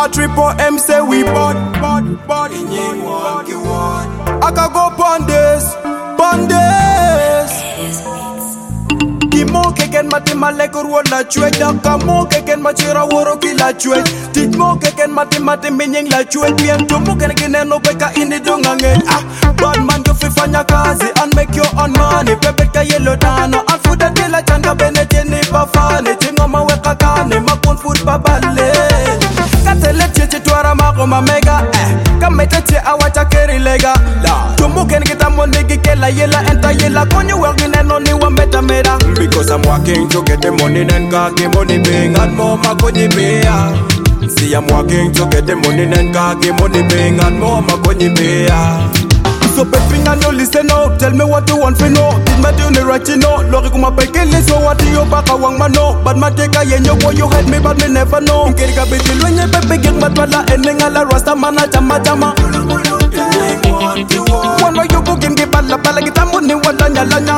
A triple M say we bad. I can go Pondes. Kimo keken mati maleko la chue daka mo keken machira woro ki la chue tit mo keken mati minyeng la chue bien to mo kenen no beka ini dongange bad man go fifanya kazi and make your own money pepe ka yellow dano and food that la changa benete ni bafane tingo maweka kane makon food babale katele cheche twara mako mamega kamete che awacha keri lega la to mo ken kita mo nigi kela yela enta yela konyo wagine no ni wa meta mera. Because I'm working to get the money and kaki money being and more makoni beya. See I'm working to get the money and kaki money being and more makoni beya. So pepping and you listen out, tell me what you want to know. Did my do the right you know? Lori kuma pekele so what you baka wang mano. But my take a yen you go you hate me but me never know. Kerika bitil when you pepe get matwala ending ala rasta mana chama. One more you go give bala kita money wala nyalanya.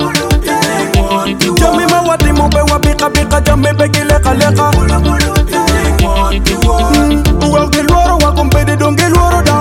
Jami ma wadi mo be wa bika jami be kileka leka. Uwal kiloro wa kumpede don kiloro da.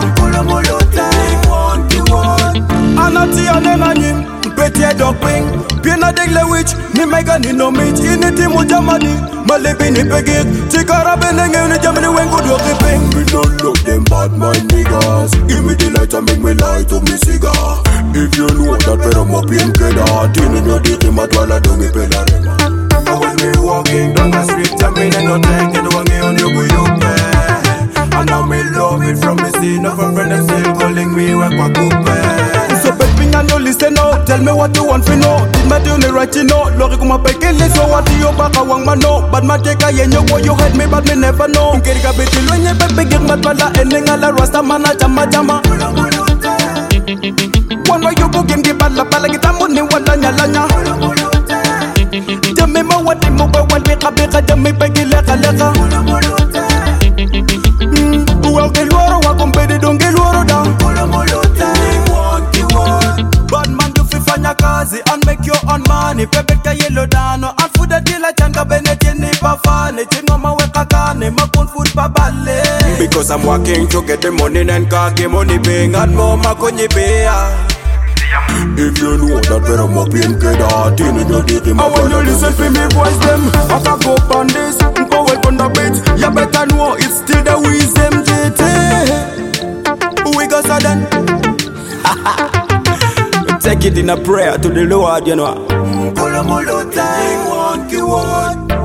Anati anenanyi mpeti dog wing. Pina degle witch ni mega ni no meat. Initi mo jamani malebi ni pegit. Tikara benenge ni jamani wengu do kiping. We don't look them bad mind niggas. Give me the light and make me light up me cigar. If you know that pero mo pin keda. Tini no diti matwala dongi pela rema. And when me walking down the street jamini no taking wangi on you yupe. And now me love it from me scene of a friend and still calling me wakwa kupe. So pepping and you listen out, tell me what you want to know. Did my do the right you know? Lori kuma pekele so what you baka wang mano. But my take a yen you go you hate me but me never know. Kerika bitil when you pepe get matwala ending ala rasta mana chama. One way you go give bala kita money wala nyalanya. Jami ma wadi mo ba wali beka jami pekele kaleka. Uwal kiloro wa kumpede don kiloro da. Bad man do fifanya kazi and make your own money. Pepe ka yellow dano and food that la changa benete ni bafane. Tingo maweka kane makon food babale. Because I'm working to get the money and kaki money being and more makonyi beya. If you know that better mo pin keda tini no diti ma. I want you listen to me voice them. I can go on this, go work on the beat. You better know it's still the wisdom JT. We go sudden. Take it in a prayer to the Lord, you know.